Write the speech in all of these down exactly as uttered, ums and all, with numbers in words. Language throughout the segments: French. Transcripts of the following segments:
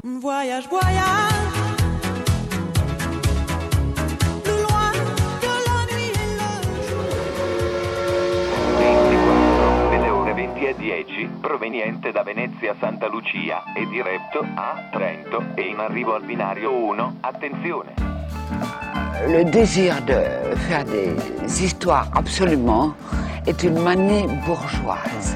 Voyage, voyage, plus loin que la nuit et le jour. ventiquattro delle ore venti e dieci, proveniente da Venezia Santa Lucia e diretto a Trento e in arrivo al binario uno, attenzione. Le désir de faire des histoires absolument est une manie bourgeoise.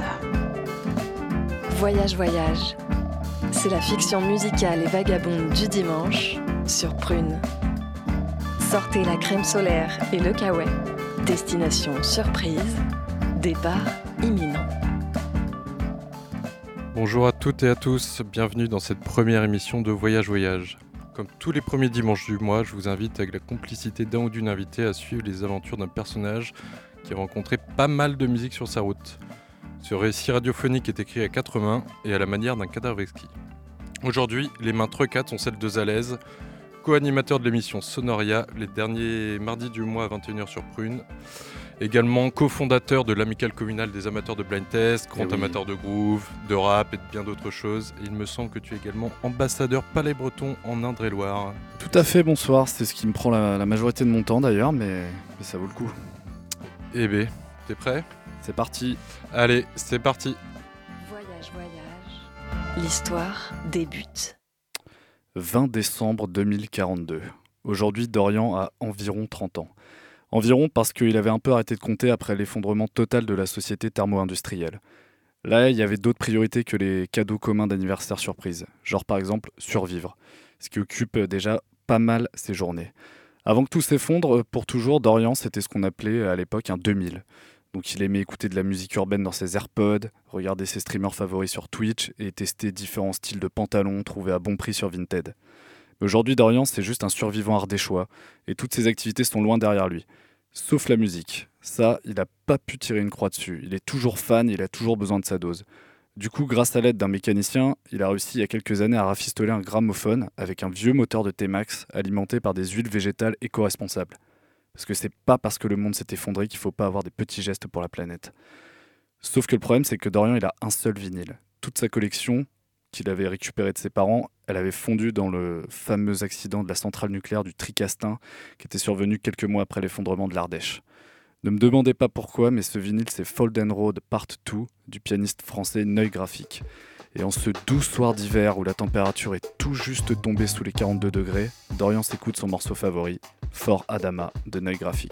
Voyage, voyage. C'est la fiction musicale et vagabonde du dimanche sur Prune. Sortez la crème solaire et le kawaii. Destination surprise. Départ imminent. Bonjour à toutes et à tous, bienvenue dans cette première émission de Voyage Voyage. Comme tous les premiers dimanches du mois, je vous invite avec la complicité d'un ou d'une invitée à suivre les aventures d'un personnage qui a rencontré pas mal de musique sur sa route. Ce récit radiophonique est écrit à quatre mains et à la manière d'un cadavre exquis. Aujourd'hui, les mains trois quatre sont celles de Zalaise, co-animateur de l'émission Sonoria, les derniers mardis du mois à vingt et une heures sur Prune. Également cofondateur de l'amicale communale des amateurs de blind test, grand oui. amateur de groove, de rap et de bien d'autres choses. Et il me semble que tu es également ambassadeur Palais Breton en Indre-et-Loire. Tout à fait, bonsoir. C'est ce qui me prend la, la majorité de mon temps d'ailleurs, mais, mais ça vaut le coup. Eh bé, t'es prêt ? C'est parti. Allez, c'est parti. Voyage, voyage. L'histoire débute. vingt décembre deux mille quarante-deux. Aujourd'hui, Dorian a environ trente ans. Environ parce qu'il avait un peu arrêté de compter après l'effondrement total de la société thermo-industrielle. Là, il y avait d'autres priorités que les cadeaux communs d'anniversaire surprise, genre par exemple survivre, ce qui occupe déjà pas mal ses journées. Avant que tout s'effondre, pour toujours, Dorian, c'était ce qu'on appelait à l'époque un deux mille. Donc il aimait écouter de la musique urbaine dans ses AirPods, regarder ses streamers favoris sur Twitch et tester différents styles de pantalons trouvés à bon prix sur Vinted. Mais aujourd'hui, Dorian, c'est juste un survivant ardéchois et toutes ses activités sont loin derrière lui. Sauf la musique. Ça, il n'a pas pu tirer une croix dessus. Il est toujours fan, il a toujours besoin de sa dose. Du coup, grâce à l'aide d'un mécanicien, il a réussi il y a quelques années à rafistoler un gramophone avec un vieux moteur de T-Max alimenté par des huiles végétales éco-responsables. Parce que c'est pas parce que le monde s'est effondré qu'il faut pas avoir des petits gestes pour la planète. Sauf que le problème, c'est que Dorian, il a un seul vinyle. Toute sa collection, qu'il avait récupérée de ses parents, elle avait fondu dans le fameux accident de la centrale nucléaire du Tricastin qui était survenu quelques mois après l'effondrement de l'Ardèche. Ne me demandez pas pourquoi, mais ce vinyle, c'est Folden Road Part deux du pianiste français Neuil Graphique. Et en ce doux soir d'hiver où la température est tout juste tombée sous les quarante-deux degrés, Dorian s'écoute son morceau favori, Fort Adama de Neuil Graphique.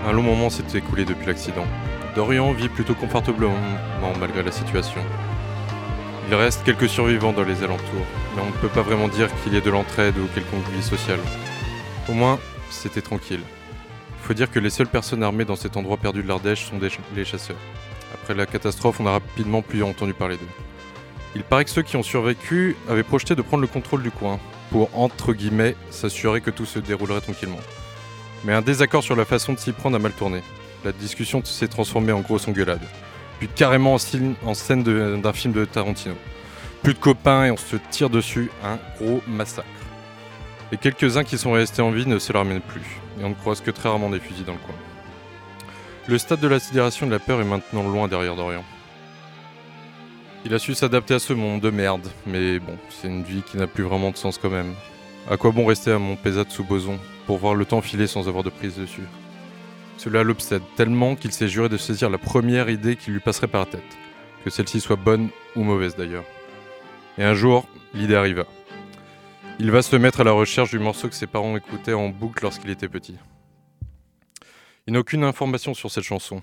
Un long moment s'est écoulé depuis l'accident. Dorian vit plutôt confortablement malgré la situation. Il reste quelques survivants dans les alentours, mais on ne peut pas vraiment dire qu'il y ait de l'entraide ou quelconque vie sociale. Au moins, c'était tranquille. Il faut dire que les seules personnes armées dans cet endroit perdu de l'Ardèche sont des ch- les chasseurs. Après la catastrophe, on a rapidement plus entendu parler d'eux. Il paraît que ceux qui ont survécu avaient projeté de prendre le contrôle du coin, pour, entre guillemets, s'assurer que tout se déroulerait tranquillement. Mais un désaccord sur la façon de s'y prendre a mal tourné. La discussion s'est transformée en grosse engueulade. Puis carrément en, signe, en scène de, d'un film de Tarantino. Plus de copains et on se tire dessus, un gros massacre. Les quelques-uns qui sont restés en vie ne se la ramènent plus, et on ne croise que très rarement des fusils dans le coin. Le stade de la sidération et de la peur est maintenant loin derrière Dorian. Il a su s'adapter à ce monde de merde, mais bon, c'est une vie qui n'a plus vraiment de sens quand même. À quoi bon rester à Montpezat sous Boson, pour voir le temps filer sans avoir de prise dessus ? Cela l'obsède tellement qu'il s'est juré de saisir la première idée qui lui passerait par la tête, que celle-ci soit bonne ou mauvaise d'ailleurs. Et un jour, l'idée arriva. Il va se mettre à la recherche du morceau que ses parents écoutaient en boucle lorsqu'il était petit. Il n'a aucune information sur cette chanson,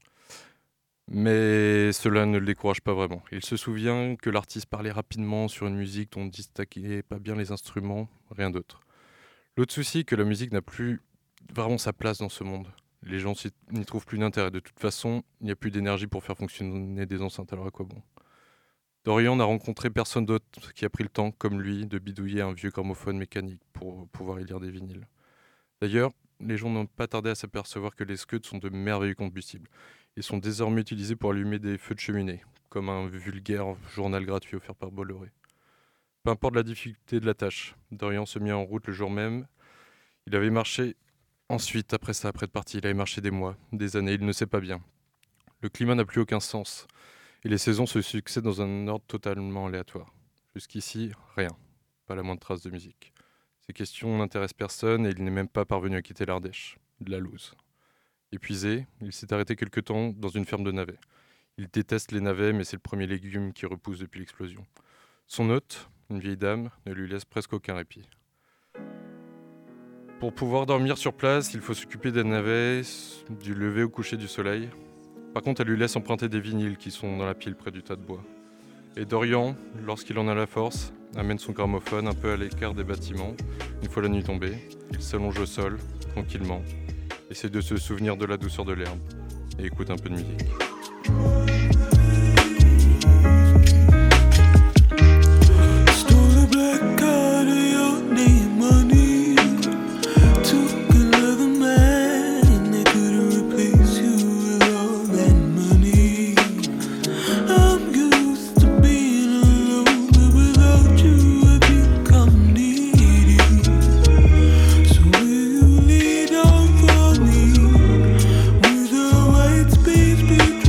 mais cela ne le décourage pas vraiment. Il se souvient que l'artiste parlait rapidement sur une musique dont on ne distinguait pas bien les instruments, rien d'autre. L'autre souci est que la musique n'a plus vraiment sa place dans ce monde. Les gens n'y trouvent plus d'intérêt. De toute façon, il n'y a plus d'énergie pour faire fonctionner des enceintes, alors à quoi bon ? Dorian n'a rencontré personne d'autre qui a pris le temps, comme lui, de bidouiller un vieux gramophone mécanique pour pouvoir y lire des vinyles. D'ailleurs, les gens n'ont pas tardé à s'apercevoir que les scuds sont de merveilleux combustibles. Ils sont désormais utilisés pour allumer des feux de cheminée, comme un vulgaire journal gratuit offert par Bolloré. Peu importe la difficulté de la tâche, Dorian se mit en route le jour même. Il avait marché ensuite, après ça, après de partir, il avait marché des mois, des années, il ne sait pas bien. Le climat n'a plus aucun sens, et les saisons se succèdent dans un ordre totalement aléatoire. Jusqu'ici, rien, pas la moindre trace de musique. Ces questions n'intéressent personne et il n'est même pas parvenu à quitter l'Ardèche, de la loose. Épuisé, il s'est arrêté quelque temps dans une ferme de navets. Il déteste les navets, mais c'est le premier légume qui repousse depuis l'explosion. Son hôte, une vieille dame, ne lui laisse presque aucun répit. Pour pouvoir dormir sur place, il faut s'occuper des navets, du lever au coucher du soleil. Par contre, elle lui laisse emprunter des vinyles qui sont dans la pile près du tas de bois. Et Dorian, lorsqu'il en a la force, amène son gramophone un peu à l'écart des bâtiments. Une fois la nuit tombée, il s'allonge au sol, tranquillement, essaie de se souvenir de la douceur de l'herbe et écoute un peu de musique. Speech between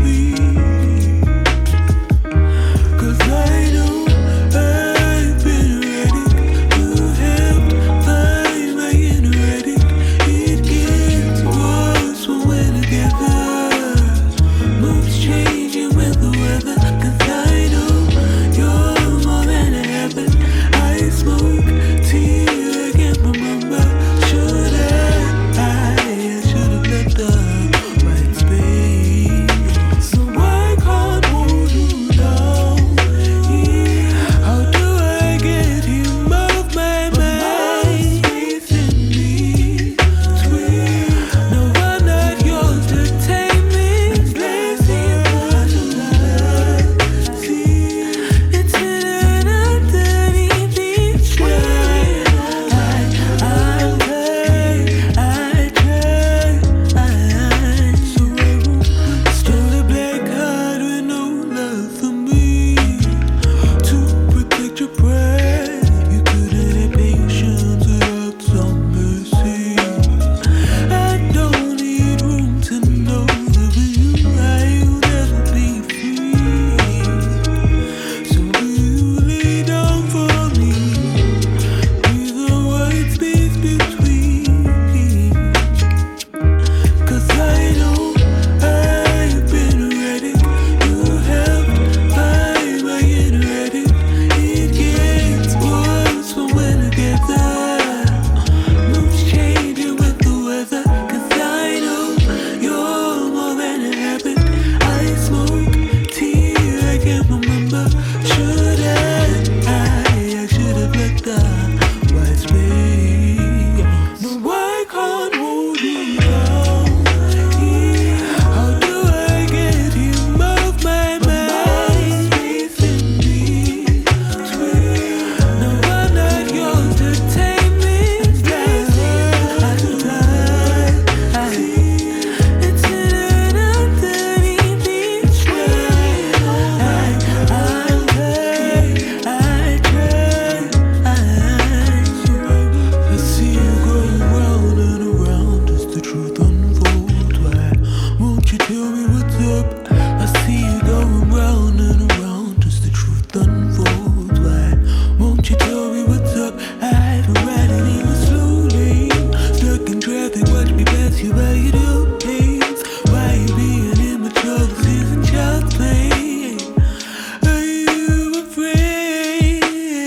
watch me pass you by, you do things. Why you being immature? This isn't child's play. Are you afraid?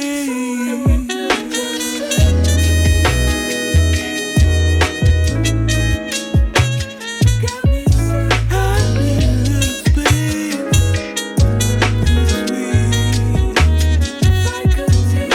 Got me sick. I need a little space to breathe. If I could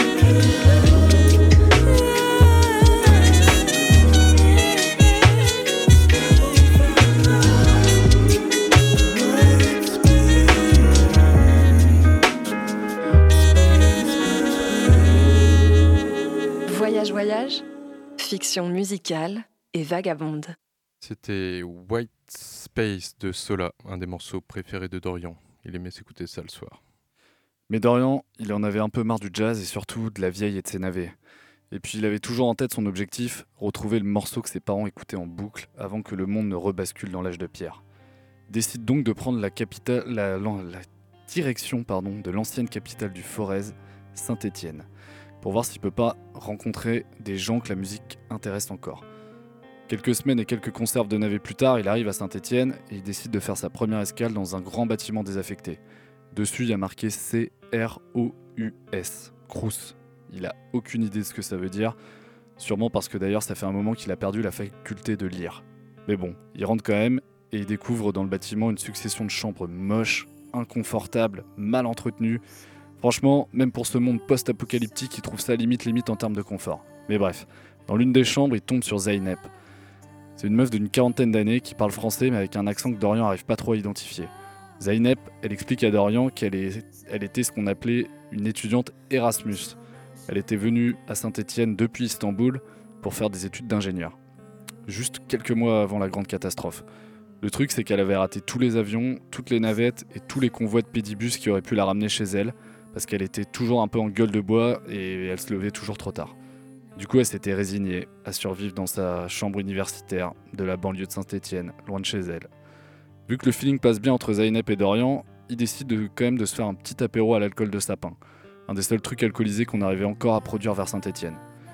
Voyage Voyage, fiction musicale et vagabonde. C'était White Space de Sola, un des morceaux préférés de Dorian. Il aimait s'écouter ça le soir. Mais Dorian, il en avait un peu marre du jazz et surtout de la vieille et de ses navets. Et puis il avait toujours en tête son objectif, retrouver le morceau que ses parents écoutaient en boucle avant que le monde ne rebascule dans l'âge de pierre. Il décide donc de prendre la, capitale, la, la, la direction pardon, de l'ancienne capitale du Forez, Saint-Étienne, pour voir s'il peut pas rencontrer des gens que la musique intéresse encore. Quelques semaines et quelques conserves de navets plus tard, il arrive à Saint-Étienne et il décide de faire sa première escale dans un grand bâtiment désaffecté. Dessus, il y a marqué C R O U S, Crous. Il a aucune idée de ce que ça veut dire, sûrement parce que d'ailleurs ça fait un moment qu'il a perdu la faculté de lire. Mais bon, il rentre quand même et il découvre dans le bâtiment une succession de chambres moches, inconfortables, mal entretenues. Franchement, même pour ce monde post-apocalyptique, il trouve ça limite limite en termes de confort. Mais bref, dans l'une des chambres, il tombe sur Zeynep. C'est une meuf d'une quarantaine d'années qui parle français mais avec un accent que Dorian n'arrive pas trop à identifier. Zeynep, elle explique à Dorian qu'elle est, elle était ce qu'on appelait une étudiante Erasmus. Elle était venue à Saint-Étienne depuis Istanbul pour faire des études d'ingénieur. Juste quelques mois avant la grande catastrophe. Le truc, c'est qu'elle avait raté tous les avions, toutes les navettes et tous les convois de pédibus qui auraient pu la ramener chez elle, parce qu'elle était toujours un peu en gueule de bois et elle se levait toujours trop tard. Du coup, elle s'était résignée à survivre dans sa chambre universitaire de la banlieue de Saint-Étienne, loin de chez elle. Vu que le feeling passe bien entre Zeynep et Dorian, il décide de, quand même de se faire un petit apéro à l'alcool de sapin. Un des seuls trucs alcoolisés qu'on arrivait encore à produire vers Saint-Étienne.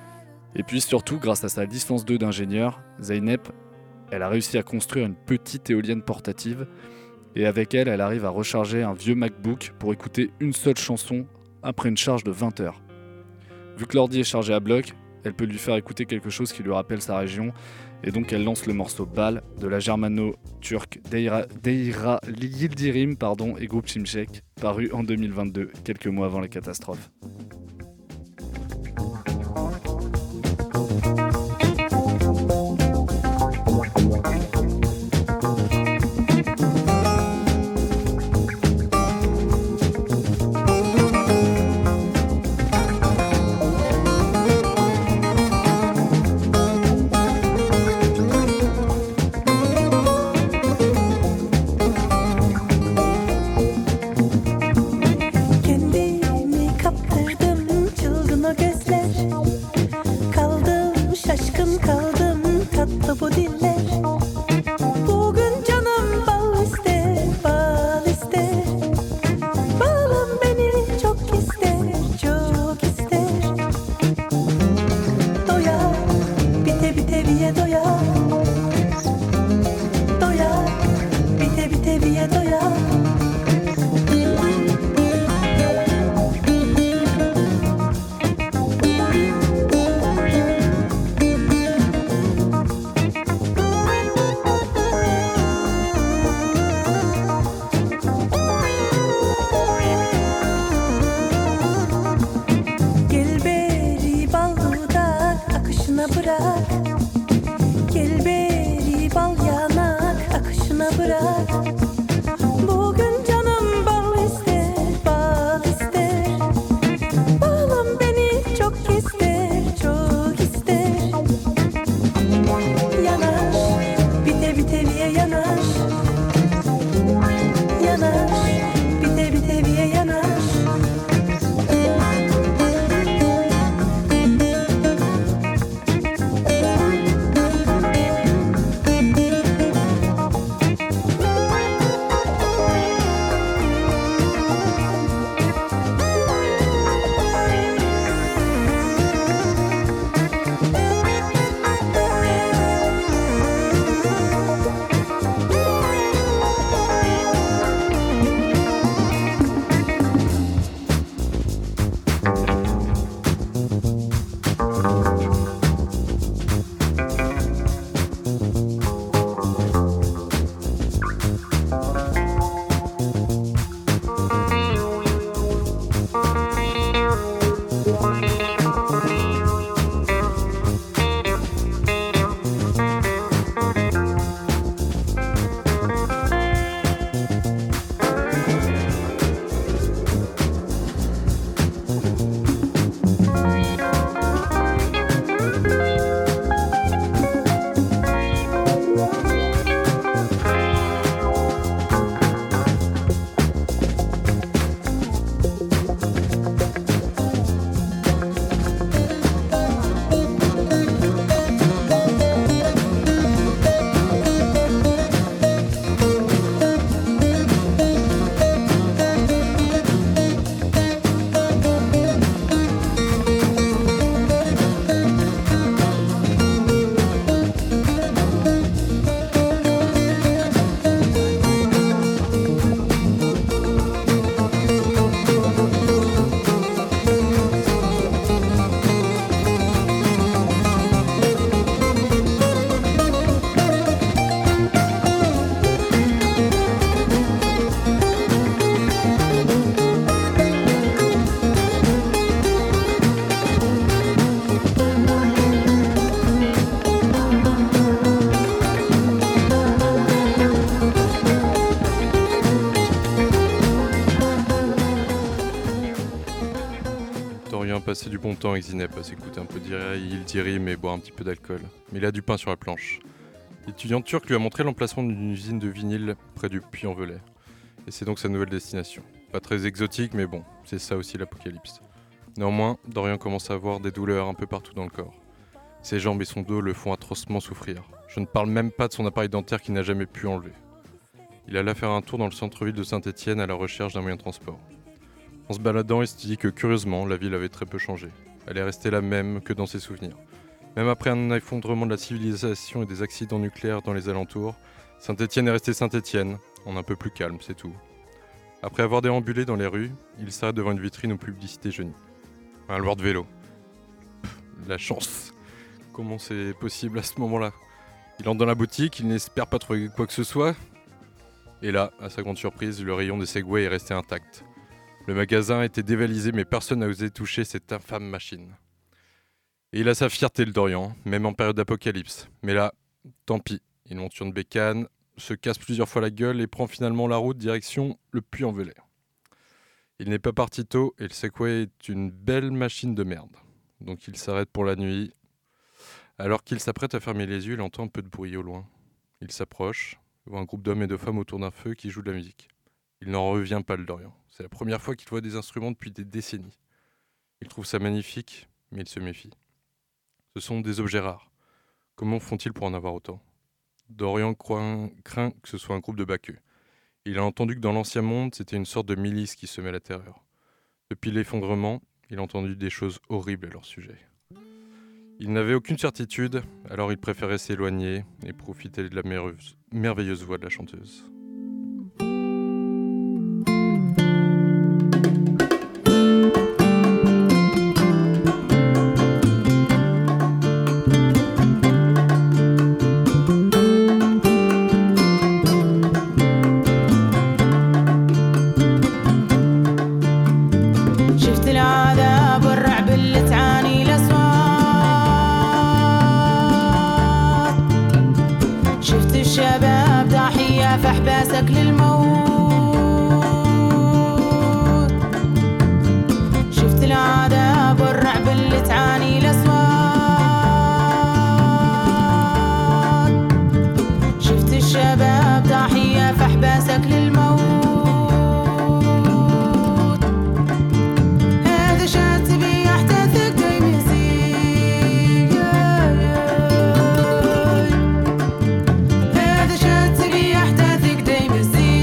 Et puis surtout, grâce à sa licence deux d'ingénieur, Zeynep, elle a réussi à construire une petite éolienne portative et avec elle, elle arrive à recharger un vieux MacBook pour écouter une seule chanson après une charge de vingt heures. Vu que l'ordi est chargé à bloc, elle peut lui faire écouter quelque chose qui lui rappelle sa région et donc elle lance le morceau Bal de la germano-turque Deira, Deira Yildirim pardon, et groupe Şimşek, paru en deux mille vingt-deux, quelques mois avant la catastrophe. passer du bon temps avec Zineb, à s'écouter un peu d'Ildiri mais boire un petit peu d'alcool. Mais il a du pain sur la planche. L'étudiant turc lui a montré l'emplacement d'une usine de vinyle près du Puy-en-Velay. Et c'est donc sa nouvelle destination. Pas très exotique, mais bon, c'est ça aussi l'apocalypse. Néanmoins, Dorian commence à avoir des douleurs un peu partout dans le corps. Ses jambes et son dos le font atrocement souffrir. Je ne parle même pas de son appareil dentaire qu'il n'a jamais pu enlever. Il alla faire un tour dans le centre-ville de Saint-Étienne à la recherche d'un moyen de transport. En se baladant, il se dit que curieusement, la ville avait très peu changé. Elle est restée la même que dans ses souvenirs. Même après un effondrement de la civilisation et des accidents nucléaires dans les alentours, Saint-Étienne est restée Saint-Étienne, en un peu plus calme, c'est tout. Après avoir déambulé dans les rues, il s'arrête devant une vitrine aux publicités jeunes. Un loueur de vélo. Pff, la chance. Comment c'est possible à ce moment-là ? Il entre dans la boutique, il n'espère pas trouver quoi que ce soit. Et là, à sa grande surprise, le rayon des Segway est resté intact. Le magasin a été dévalisé, mais personne n'a osé toucher cette infâme machine. Et il a sa fierté, le Dorian, même en période d'apocalypse. Mais là, tant pis. Il monte sur une bécane, se casse plusieurs fois la gueule et prend finalement la route direction le Puy-en-Velay. Il n'est pas parti tôt et le Segway est une belle machine de merde. Donc il s'arrête pour la nuit. Alors qu'il s'apprête à fermer les yeux, il entend un peu de bruit au loin. Il s'approche, voit un groupe d'hommes et de femmes autour d'un feu qui jouent de la musique. Il n'en revient pas, le Dorian. C'est la première fois qu'il voit des instruments depuis des décennies. Il trouve ça magnifique, mais il se méfie. Ce sont des objets rares. Comment font-ils pour en avoir autant ? Dorian croit, craint que ce soit un groupe de baqueux. Il a entendu que dans l'ancien monde, c'était une sorte de milice qui semait la terreur. Depuis l'effondrement, il a entendu des choses horribles à leur sujet. Il n'avait aucune certitude, alors il préférait s'éloigner et profiter de la merveilleuse, merveilleuse voix de la chanteuse. فاحباسك للموت شفت العذاب والرعب اللي تعاني الأصوات شفت الشباب ضحية فاحباسك للموت هذا شات بي يحتثك دايم يزيد هذا شات بي يحتثك دايم يزيد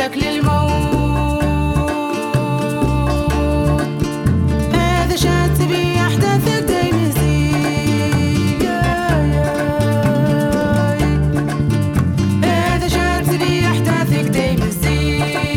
نفسك للموت هذا شات بي أحداثك دايما يزيد هذا شات بي أحداثك دايما يزيد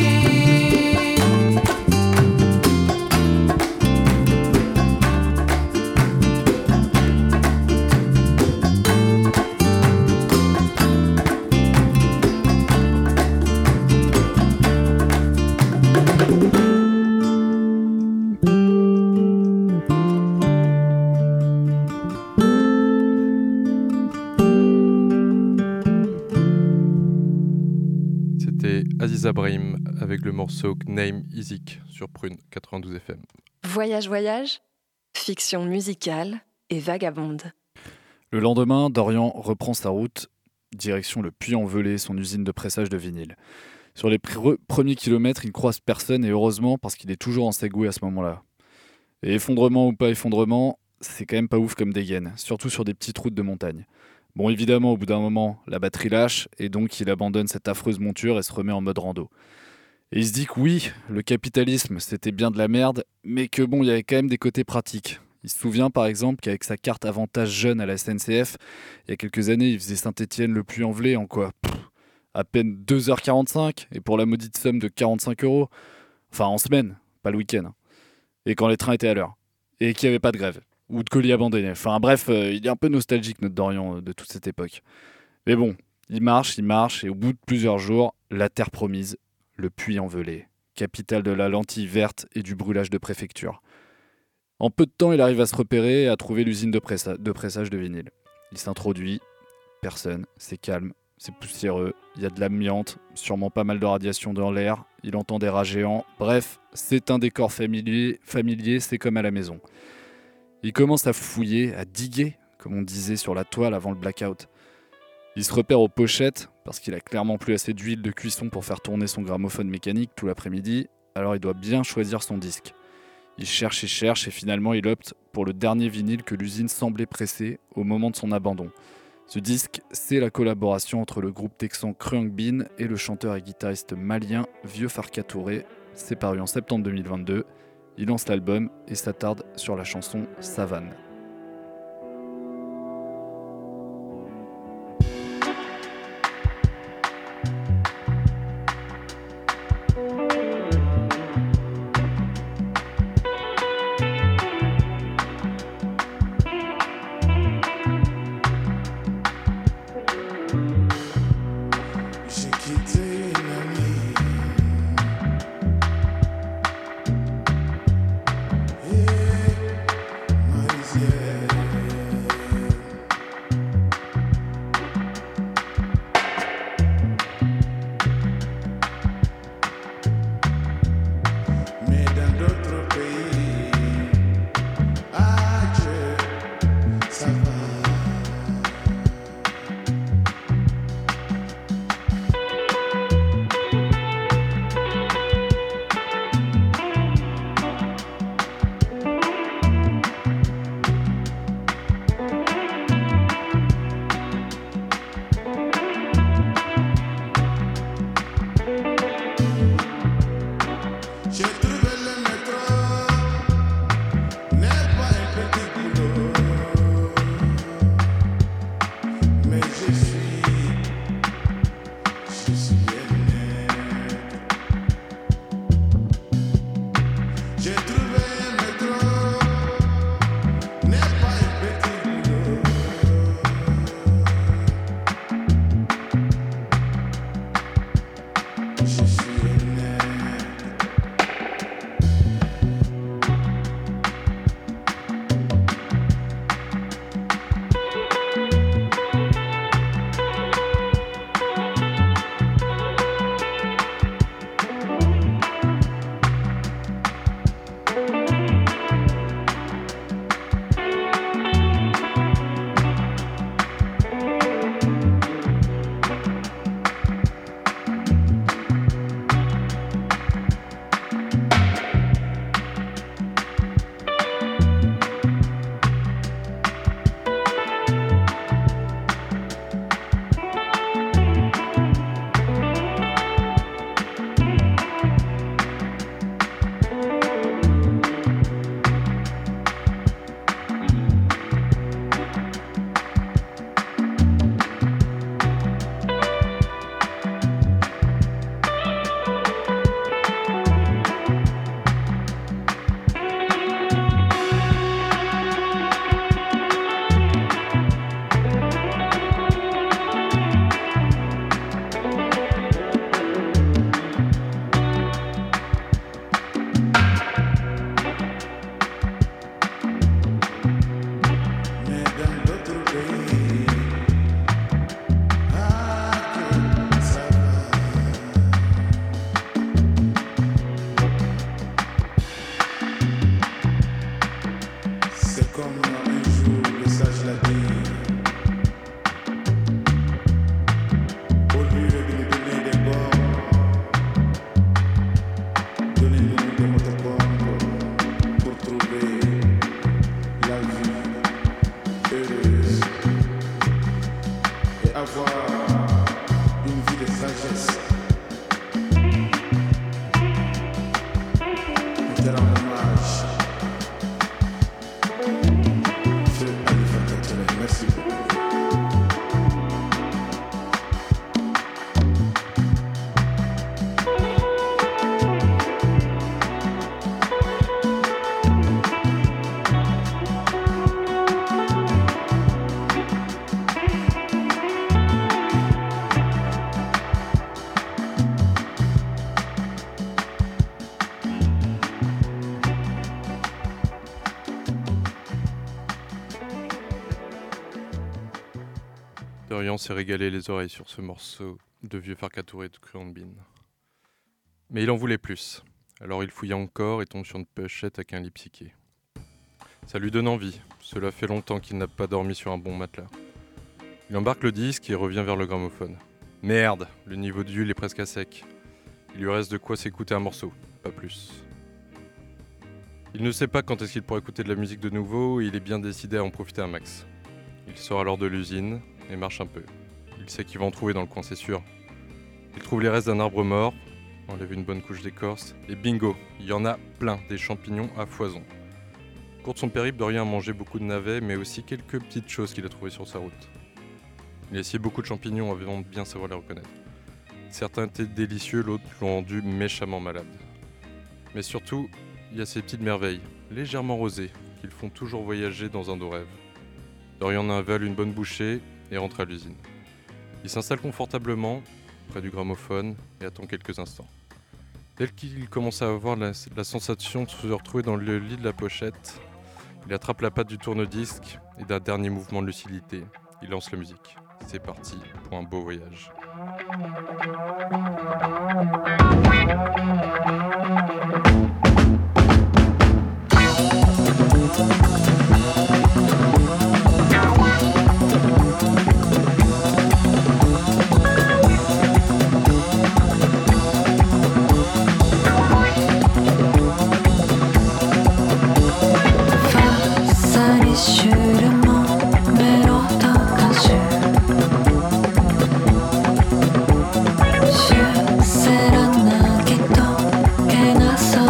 C'était Aziza Brahim avec le morceau Name Izik sur Prune quatre-vingt-douze F M. Voyage, voyage, fiction musicale et vagabonde. Le lendemain, Dorian reprend sa route, direction le Puy-en-Velay, son usine de pressage de vinyle. Sur les pr- premiers kilomètres, il ne croise personne et heureusement parce qu'il est toujours en Segway à ce moment-là. Et effondrement ou pas effondrement, c'est quand même pas ouf comme dégaine, surtout sur des petites routes de montagne. Bon, évidemment, au bout d'un moment, la batterie lâche et donc il abandonne cette affreuse monture et se remet en mode rando. Et il se dit que oui, le capitalisme, c'était bien de la merde, mais que bon, il y avait quand même des côtés pratiques. Il se souvient par exemple qu'avec sa carte avantage jeune à la S N C F, il y a quelques années, il faisait Saint-Étienne le Puy-en-Velay en quoi Pff, à peine deux heures quarante-cinq, et pour la maudite somme de quarante-cinq euros. Enfin, en semaine, pas le week-end. hein. Et quand les trains étaient à l'heure. Et qu'il n'y avait pas de grève. Ou de colis abandonnés. Enfin bref, euh, il est un peu nostalgique notre Dorian euh, de toute cette époque. Mais bon, il marche, il marche, et au bout de plusieurs jours, la terre promise, le Puy-en-Velay, capitale de la lentille verte et du brûlage de préfecture. En peu de temps, il arrive à se repérer et à trouver l'usine de, pressa- de pressage de vinyle. Il s'introduit, personne, c'est calme, c'est poussiéreux, il y a de l'amiante, sûrement pas mal de radiation dans l'air, il entend des rats géants, bref, c'est un décor familier, familier, c'est comme à la maison. Il commence à fouiller, à diguer, comme on disait sur la toile avant le blackout. Il se repère aux pochettes, parce qu'il a clairement plus assez d'huile de cuisson pour faire tourner son gramophone mécanique tout l'après-midi, alors il doit bien choisir son disque. Il cherche et cherche et finalement il opte pour le dernier vinyle que l'usine semblait presser au moment de son abandon. Ce disque, c'est la collaboration entre le groupe texan Krunk Bean et le chanteur et guitariste malien Vieux Farka Touré. C'est paru en septembre deux mille vingt-deux. Il lance l'album et s'attarde sur la chanson Savane. J'ai quitté l'ami et Maïsière. Mais dans d'autres pays, adieu, ça va. J'ai trouvé le métro, n'est pas un petit boulot, mais je suis, je suis aimé. J'ai trouvé un métro, n'est pas un petit boulot, je suis aimé. Donnez-nous des motopompes pour trouver la vie heureuse et avoir une vie de sagesse. Pour te rendre hommage, feu Khalifa Katoué. Merci beaucoup. Dorian s'est régalé les oreilles sur ce morceau de vieux Farka Touré de Cruambin. Mais il en voulait plus. Alors il fouilla encore et tombe sur une pochette avec un lit psyché. Ça lui donne envie. Cela fait longtemps qu'il n'a pas dormi sur un bon matelas. Il embarque le disque et revient vers le gramophone. Merde, le niveau d'huile est presque à sec. Il lui reste de quoi s'écouter un morceau, pas plus. Il ne sait pas quand est-ce qu'il pourra écouter de la musique de nouveau et il est bien décidé à en profiter un max. Il sort alors de l'usine et marche un peu. Il sait qu'il va en trouver dans le coin, c'est sûr. Il trouve les restes d'un arbre mort, enlève une bonne couche d'écorce, et bingo, il y en a plein, des champignons à foison. Au cours de son périple, Dorian a mangé beaucoup de navets, mais aussi quelques petites choses qu'il a trouvées sur sa route. Il a essayé beaucoup de champignons avant de bien savoir les reconnaître. Certains étaient délicieux, d'autres l'ont rendu méchamment malade. Mais surtout, il y a ces petites merveilles, légèrement rosées, qui le font toujours voyager dans un doux rêve. Dorian en avale une bonne bouchée et rentre à l'usine. Il s'installe confortablement près du gramophone et attend quelques instants. Dès qu'il commence à avoir la, la sensation de se retrouver dans le lit de la pochette, il attrape la patte du tourne-disque et d'un dernier mouvement de lucidité, il lance la musique. C'est parti pour un beau voyage. Será na que to que na so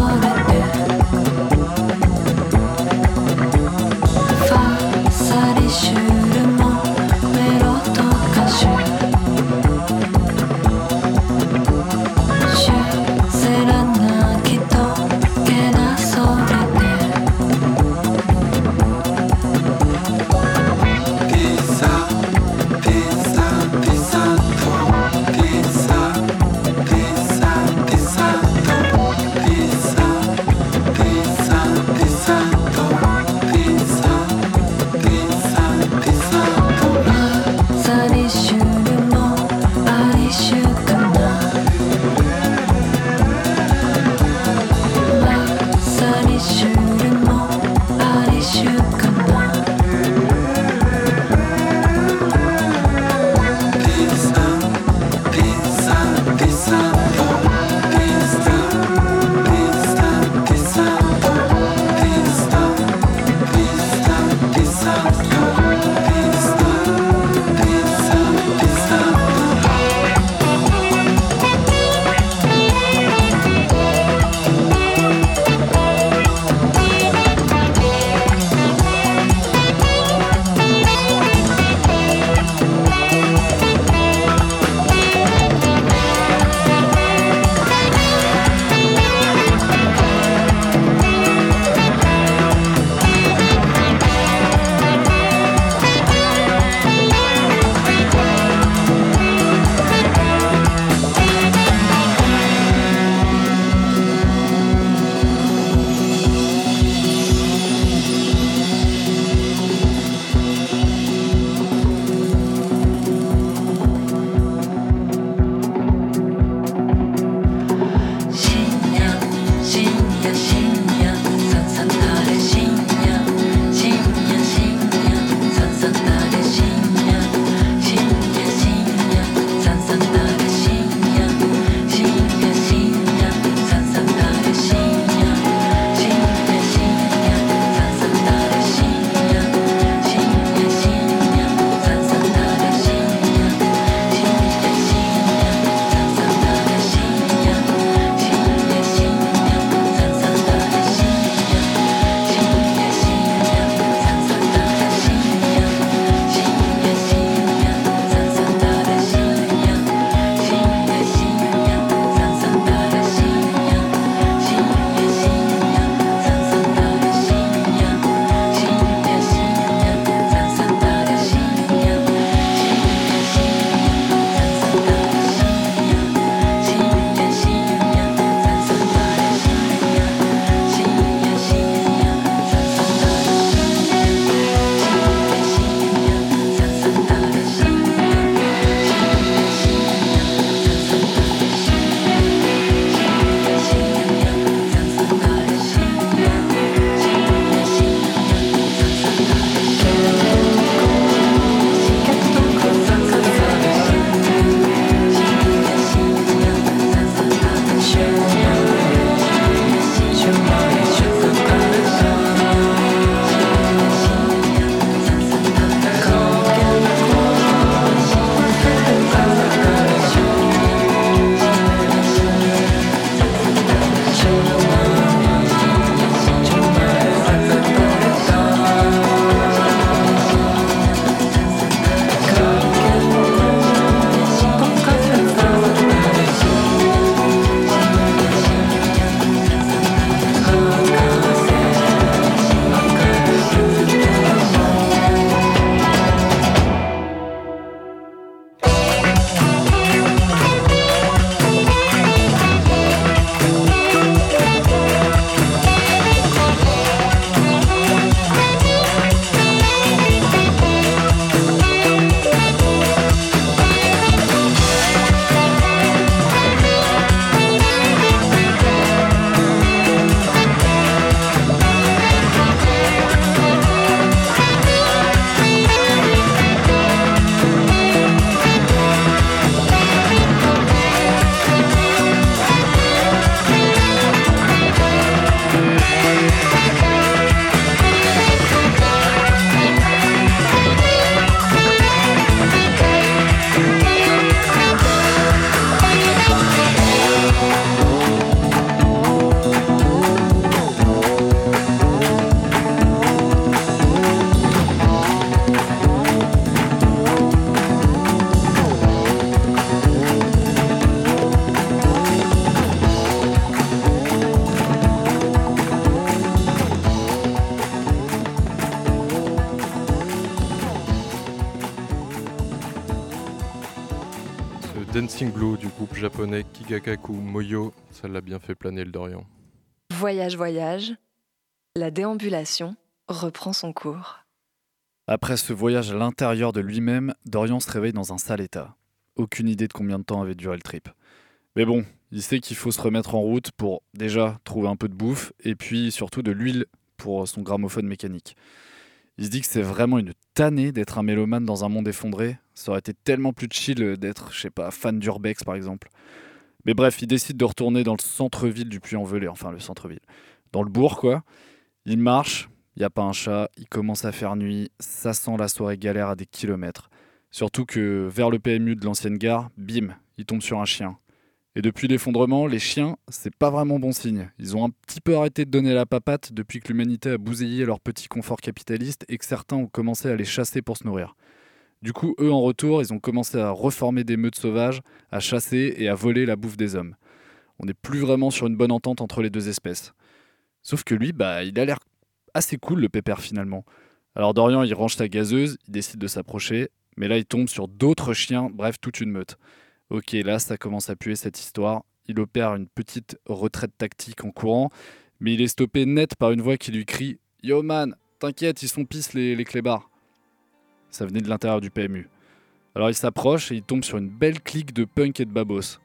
Dancing Blue du groupe japonais Kigakaku Moyo. Ça l'a bien fait planer le Dorian. Voyage, voyage, la déambulation reprend son cours. Après ce voyage à l'intérieur de lui-même, Dorian se réveille dans un sale état. Aucune idée de combien de temps avait duré le trip. Mais bon, il sait qu'il faut se remettre en route pour déjà trouver un peu de bouffe et puis surtout de l'huile pour son gramophone mécanique. Il se dit que c'est vraiment une tannée d'être un mélomane dans un monde effondré. Ça aurait été tellement plus chill d'être, je sais pas, fan d'Urbex par exemple. Mais bref, il décide de retourner dans le centre-ville du Puy-en-Velay, enfin le centre-ville. Dans le bourg quoi. Il marche, il n'y a pas un chat, il commence à faire nuit, ça sent la soirée galère à des kilomètres. Surtout que vers le P M U de l'ancienne gare, bim, il tombe sur un chien. Et depuis l'effondrement, les chiens, c'est pas vraiment bon signe. Ils ont un petit peu arrêté de donner la papate depuis que l'humanité a bousillé leur petit confort capitaliste et que certains ont commencé à les chasser pour se nourrir. Du coup, eux en retour, ils ont commencé à reformer des meutes sauvages, à chasser et à voler la bouffe des hommes. On n'est plus vraiment sur une bonne entente entre les deux espèces. Sauf que lui, bah, il a l'air assez cool le pépère finalement. Alors Dorian, il range sa gazeuse, il décide de s'approcher, mais là il tombe sur d'autres chiens, bref, toute une meute. Ok, là, ça commence à puer cette histoire. Il opère une petite retraite tactique en courant, mais il est stoppé net par une voix qui lui crie « Yo man, t'inquiète, ils sont pisse les, les clébards !» Ça venait de l'intérieur du P M U. Alors il s'approche et il tombe sur une belle clique de punks et de babos.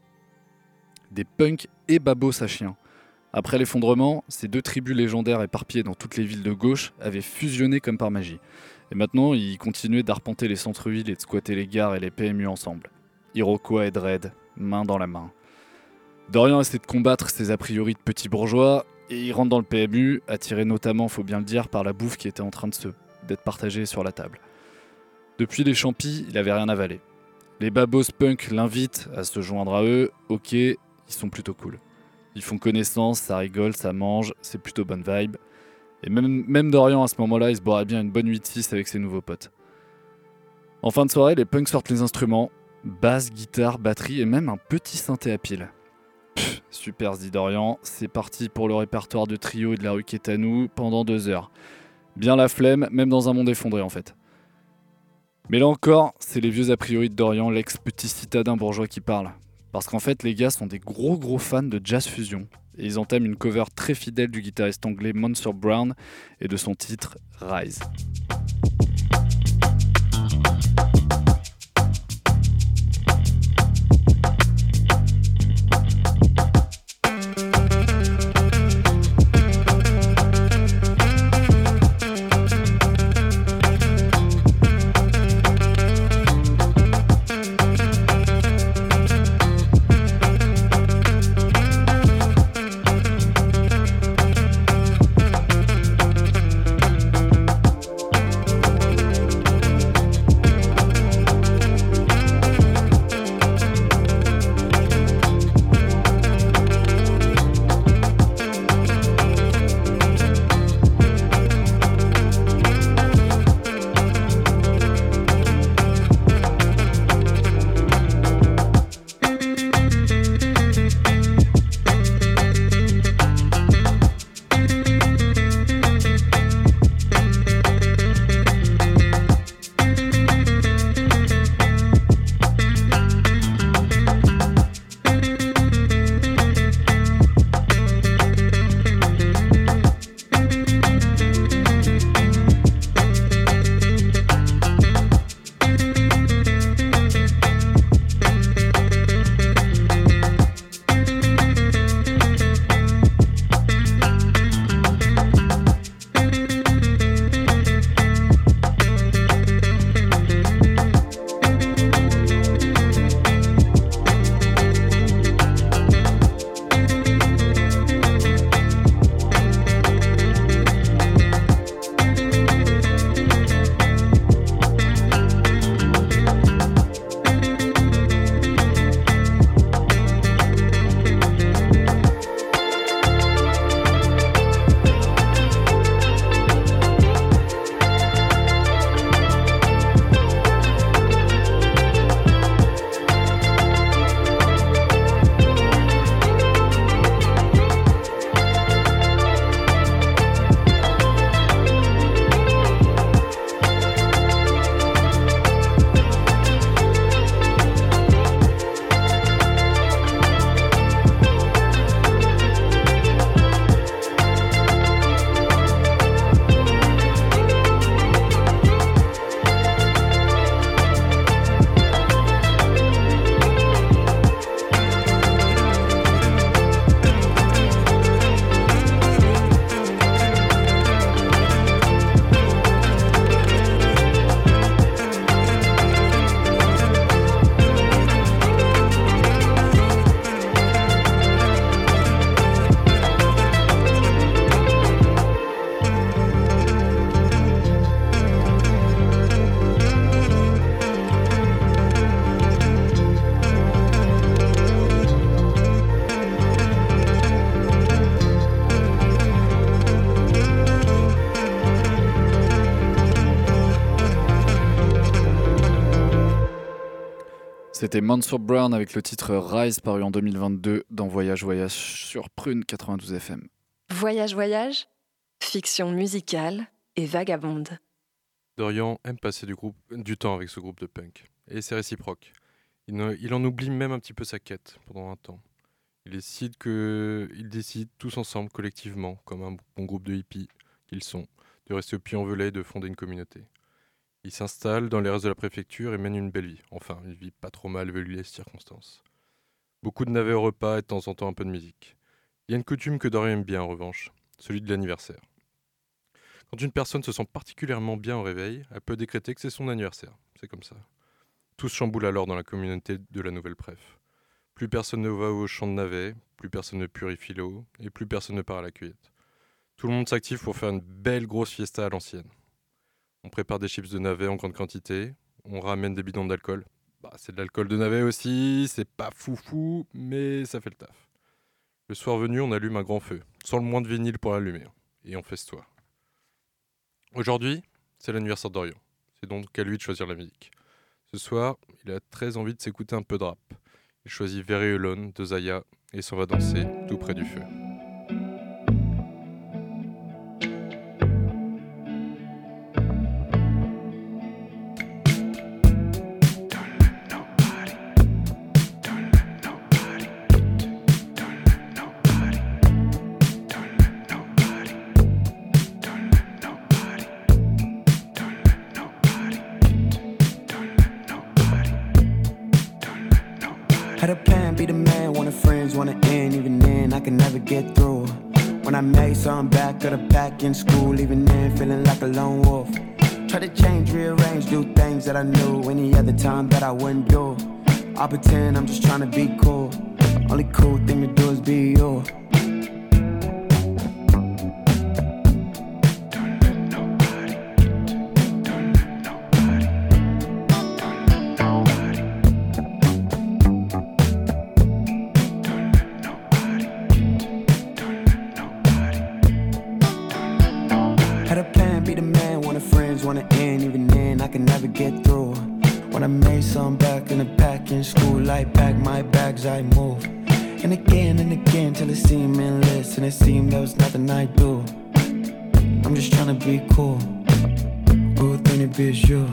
Des punks et babos à chiens. Après l'effondrement, ces deux tribus légendaires éparpillées dans toutes les villes de gauche avaient fusionné comme par magie. Et maintenant, ils continuaient d'arpenter les centres-villes et de squatter les gares et les P M U ensemble. Iroquois et Dread, main dans la main. Dorian essaie de combattre ses a priori de petits bourgeois et il rentre dans le P M U, attiré notamment, faut bien le dire, par la bouffe qui était en train de se d'être partagée sur la table. Depuis les champis, il avait rien avalé. Les babos punk l'invitent à se joindre à eux, ok, ils sont plutôt cool. Ils font connaissance, ça rigole, ça mange, c'est plutôt bonne vibe. Et même, même Dorian à ce moment-là, il se boirait bien une bonne huit six avec ses nouveaux potes. En fin de soirée, les punks sortent les instruments. Basse, guitare, batterie et même un petit synthé à pile. Pff, super, se dit Dorian, c'est parti pour le répertoire de trio et de la rue qui est à nous pendant deux heures. Bien la flemme, même dans un monde effondré en fait. Mais là encore, c'est les vieux a priori de Dorian, l'ex-petit citadin bourgeois qui parle. Parce qu'en fait, les gars sont des gros gros fans de jazz fusion. Et ils entament une cover très fidèle du guitariste anglais Monsieur Brown et de son titre Rise. C'était Mansour Brown avec le titre Rise paru en deux mille vingt-deux dans Voyage Voyage sur Prune quatre-vingt-douze F M. Voyage Voyage, fiction musicale et vagabonde. Dorian aime passer du, groupe, du temps avec ce groupe de punk. Et c'est réciproque. Il, ne, il en oublie même un petit peu sa quête pendant un temps. Il décide que, ils décident tous ensemble, collectivement, comme un bon groupe de hippies qu'ils sont, de rester au Puy-en-Velay et de fonder une communauté. Il s'installe dans les restes de la préfecture et mène une belle vie. Enfin, une vie pas trop mal vu les circonstances. Beaucoup de navets au repas et de temps en temps un peu de musique. Il y a une coutume que Dorian aime bien en revanche, celui de l'anniversaire. Quand une personne se sent particulièrement bien au réveil, elle peut décréter que c'est son anniversaire. C'est comme ça. Tout se chamboule alors dans la communauté de la nouvelle préf. Plus personne ne va au champ de navets, plus personne ne purifie l'eau, et plus personne ne part à la cueillette. Tout le monde s'active pour faire une belle grosse fiesta à l'ancienne. On prépare des chips de navets en grande quantité, on ramène des bidons d'alcool. Bah, c'est de l'alcool de navet aussi, c'est pas foufou, mais ça fait le taf. Le soir venu, on allume un grand feu, sans le moins de vinyle pour l'allumer, et on festoie. Aujourd'hui, c'est l'anniversaire de Dorian, c'est donc à lui de choisir la musique. Ce soir, il a très envie de s'écouter un peu de rap. Il choisit Very Alone de Zaya et s'en va danser tout près du feu. Had a plan, be the man, wanted friends, wanna end. Even then, I could never get through. When I made something back of the back in school, even then, feeling like a lone wolf. Try to change, rearrange, do things that I knew any other time that I wouldn't do. I pretend I'm just trying to be cool. Only cool thing to do is be you. Had a plan, be the man, wanted friends, wanna end. Even then, I could never get through. When I made something back in the back in school, I packed my bags, I moved. And again and again till it seemed endless, and it seemed there was nothing I do. I'm just trying to be cool. Good thing to be is you.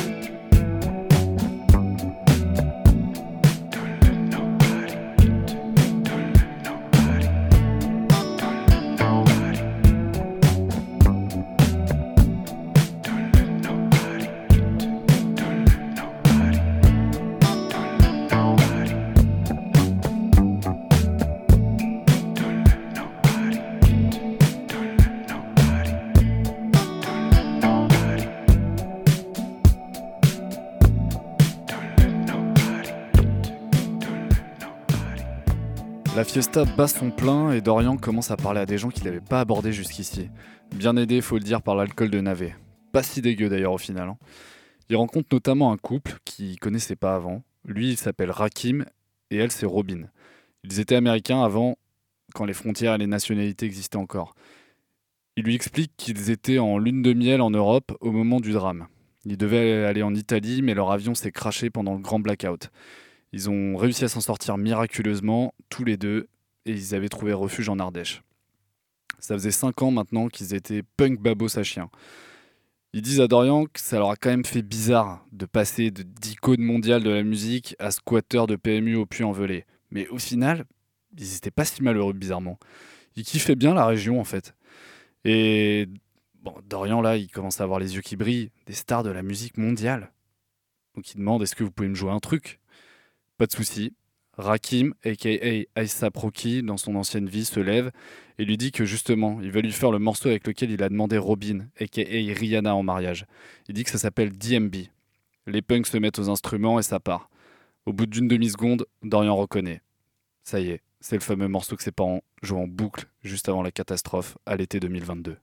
La fiesta bat son plein et Dorian commence à parler à des gens qu'il n'avait pas abordés jusqu'ici. Bien aidé, faut le dire, par l'alcool de navet. Pas si dégueu d'ailleurs au final. Hein. Il rencontre notamment un couple qu'il ne connaissait pas avant. Lui, il s'appelle Rakim et elle, c'est Robin. Ils étaient américains avant, quand les frontières et les nationalités existaient encore. Il lui explique qu'ils étaient en lune de miel en Europe au moment du drame. Ils devaient aller en Italie, mais leur avion s'est crashé pendant le grand blackout. Ils ont réussi à s'en sortir miraculeusement, tous les deux, et ils avaient trouvé refuge en Ardèche. Ça faisait cinq ans maintenant qu'ils étaient punk babos à chien. Ils disent à Dorian que ça leur a quand même fait bizarre de passer de d'icône mondiale de la musique à squatter de P M U au Puy-en-Velay. Mais au final, ils étaient pas si malheureux bizarrement. Ils kiffaient bien la région en fait. Et bon, Dorian là, il commence à avoir les yeux qui brillent, des stars de la musique mondiale. Donc il demande, est-ce que vous pouvez me jouer un truc ? Pas de souci. Rakim, aka A$AP Rocky, dans son ancienne vie, se lève et lui dit que justement, il va lui faire le morceau avec lequel il a demandé Robin, aka Rihanna, en mariage. Il dit que ça s'appelle D M B. Les punks se mettent aux instruments et ça part. Au bout d'une demi-seconde, Dorian reconnaît. Ça y est, c'est le fameux morceau que ses parents jouent en boucle juste avant la catastrophe à l'été deux mille vingt-deux.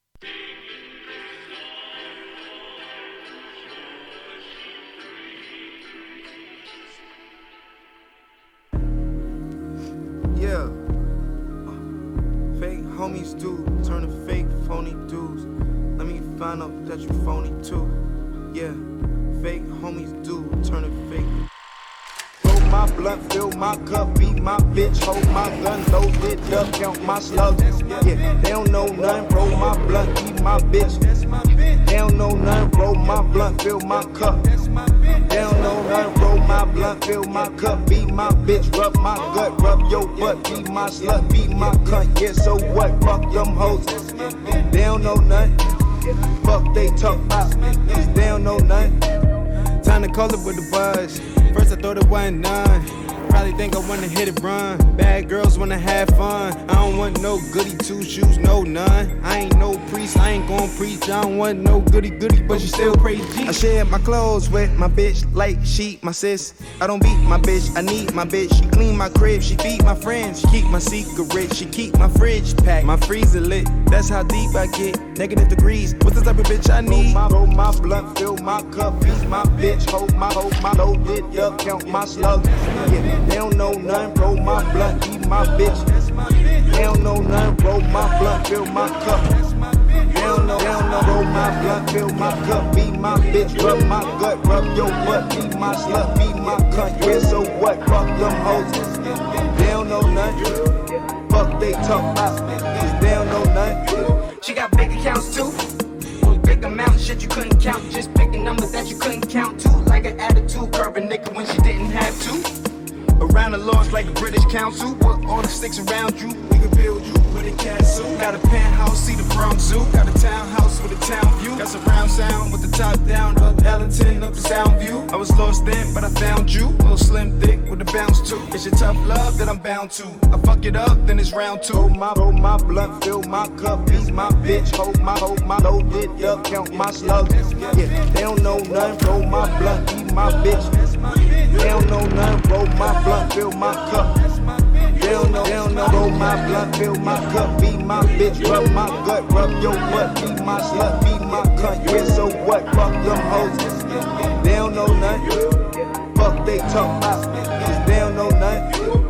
Yeah. Uh, fake homies do turn to fake phony dudes. Let me find out that you phony too. Yeah. Fake homies do turn to fake. my blunt, fill my cup, be my bitch, hold my gun, loaded up, count my slugs. Yeah, they don't know nothing, roll my blunt, be my bitch. They don't know nothing, roll my blunt, fill my cup. They don't know nothing, roll my blunt, fill my cup, be my bitch, rub my gut, rub your butt, be my slut, be my cunt. Yeah, so what? Fuck them hoes. They don't know nothing. Fuck they talk about. They don't know nothing. Time to call it with the buzz. First I thought it wasn't none. Probably think I wanna hit it run. Bad girls wanna have fun. I don't want no goody two shoes, no none. I ain't no priest, I ain't gon' preach. I don't want no goody goody, but you still crazy. I share my clothes with my bitch like she my sis. I don't beat my bitch, I need my bitch. She clean my crib, she feed my friends. She keep my secret, she keep my fridge packed. My freezer lit, that's how deep I get. Negative degrees, what's the type of bitch I need? Roll my, roll my blunt, fill my cup, be my bitch. Hold my, hold my, loaded up, count my slugs. Yeah. They don't know nothing, roll my blunt, be my bitch. They don't know nothing, roll my blunt, fill my cup. They don't know, they don't know, roll my blunt, fill my cup, be my bitch. Rub my gut, rub your butt, be my slut, be my cunt. Yeah, so what? Fuck them hoes. They don't know nothing. Fuck they talk about. They don't know nothing. She got big accounts too. With big amounts, shit you couldn't count. Just picking numbers that you couldn't count to. Like an attitude, curb a nigga when she didn't have to. Around the laws like a British council. Put all the sticks around you. We can build you with a castle. Got a penthouse, see the Bronx Zoo. Got a townhouse with a town view. Got surround sound with the top down. Up Ellington, up the sound view. I was lost then, but I found you. Little slim thick with a bounce too. It's your tough love that I'm bound to. I fuck it up, then it's round two. Roll my, roll my blunt, fill my cup, be my bitch. Hold my, hold my, loaded up, count my slugs. Yeah, they don't know nothing. Roll my blunt, be my bitch. They don't know nothing, roll my blunt, fill my cup. They don't know, they don't know, roll my blunt, fill my cup, be my bitch, rub my gut, rub your butt, be my slut, be my cunt. Yeah, so what? Fuck them hoes. They don't know nothing. Fuck they talk about. They don't know nothing.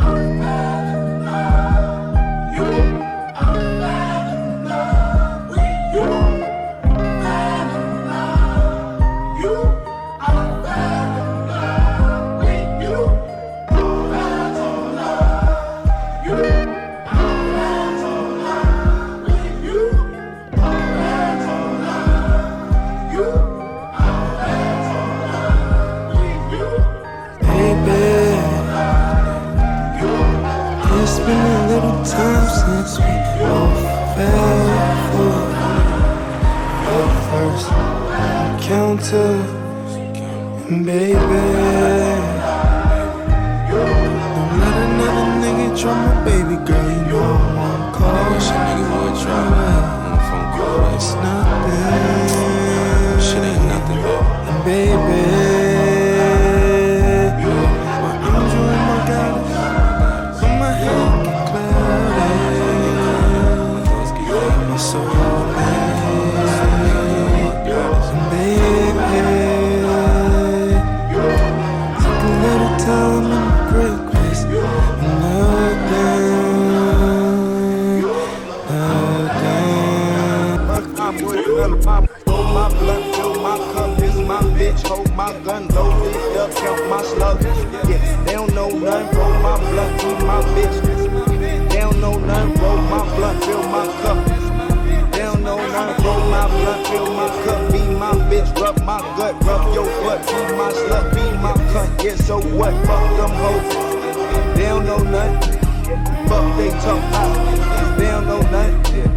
Time since we both fell for our first encounter, and baby, don't let another nigga try my baby girl. You know I won't call. I wish a nigga would try on the phone call. It's nothing. Shit ain't nothing, and baby. So hold my gun, loaded up, count my slugs. Yeah, they don't know nothing, roll my blunt, be my bitch. They don't know nothing, roll my blunt, fill my cup. They don't know nothing, roll my blunt, fill my cup, be my bitch, rub my gut, rub your butt, be my slut, be my cunt. Yeah, so what? Fuck them hoes. They don't know nothing. Fuck they talk about. They don't know nothing.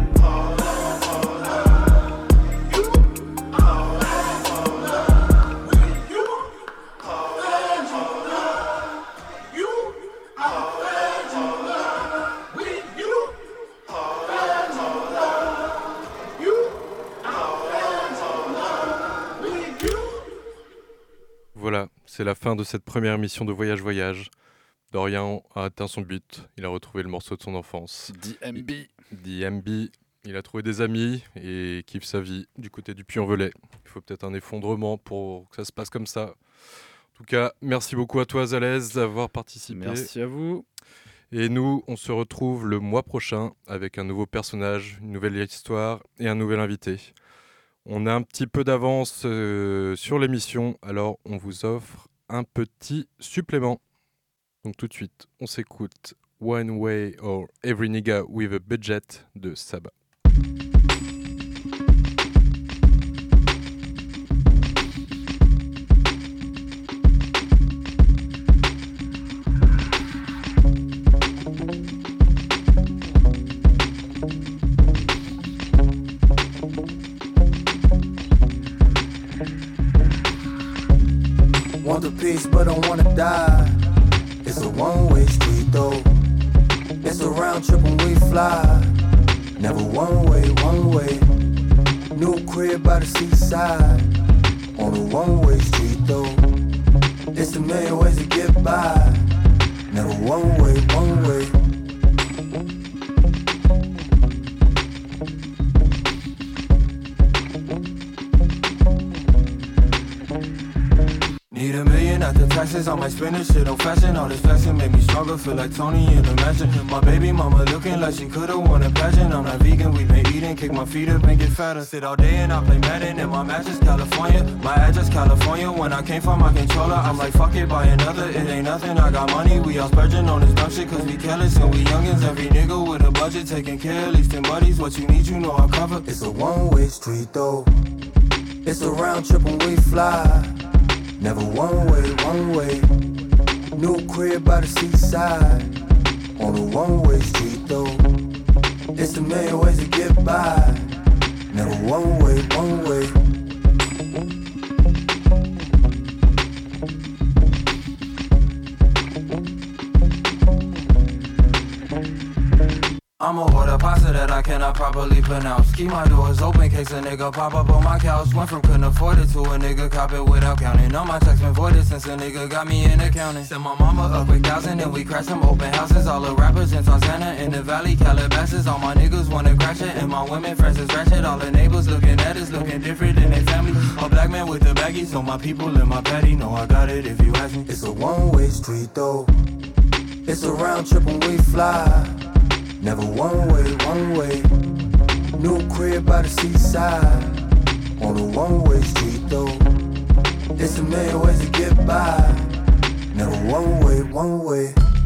Voilà, c'est la fin de cette première émission de Voyage Voyage. Dorian a atteint son but, il a retrouvé le morceau de son enfance. D M B. D M B, il a trouvé des amis et kiffe sa vie du côté du Puy-en-Velay. Il faut peut-être un effondrement pour que ça se passe comme ça. En tout cas, merci beaucoup à toi Zalez d'avoir participé. Merci à vous. Et nous, on se retrouve le mois prochain avec un nouveau personnage, une nouvelle histoire et un nouvel invité. On a un petit peu d'avance euh, sur l'émission, alors on vous offre un petit supplément. Donc tout de suite, on s'écoute One Way or Every Nigga with a Budget de Saba. Want the peace, but don't wanna die. It's a one-way street though. It's a round trip when we fly. Never one way, one way. New crib by the seaside. On a one-way street though. It's a million ways to get by. Never one way, one way. Need a million after taxes, I might spend this shit on fashion. All this fashion make me stronger, feel like Tony in a mansion. My baby mama looking like she could've won a pageant. I'm not vegan, we been eating, kick my feet up and get fatter. Sit all day and I play Madden in my mattress, California. My address, California, when I came from my controller. I'm like, fuck it, buy another, it ain't nothing, I got money. We all splurging on this dumb shit cause we careless and we youngins. Every nigga with a budget, taking care, at least in buddies. What you need, you know I cover. It's a one-way street though. It's a round trip when we fly. Never one way, one way. New crib by the seaside. On a one-way street though. It's a million ways to get by. Never one way, one way. I'ma order pasta that I cannot properly pronounce. Keep my doors open in case a nigga pop up on my couch. Went from couldn't afford it to a nigga cop it without counting. All my checks been voided since a nigga got me in accounting. Sent my mama a quick thousand and we crashed some open houses. All the rappers in Tarzana in the valley, Calabasas. All my niggas wanna crash it and my women friends is ratchet. All the neighbors looking at us looking different than their family. A black man with the baggies, so my people in my patty know I got it if you ask me. It's a one-way street though. It's a round trip when we fly. Never one way, one way. New crib by the seaside. On a one-way street though. It's a million ways to get by. Never one way, one way.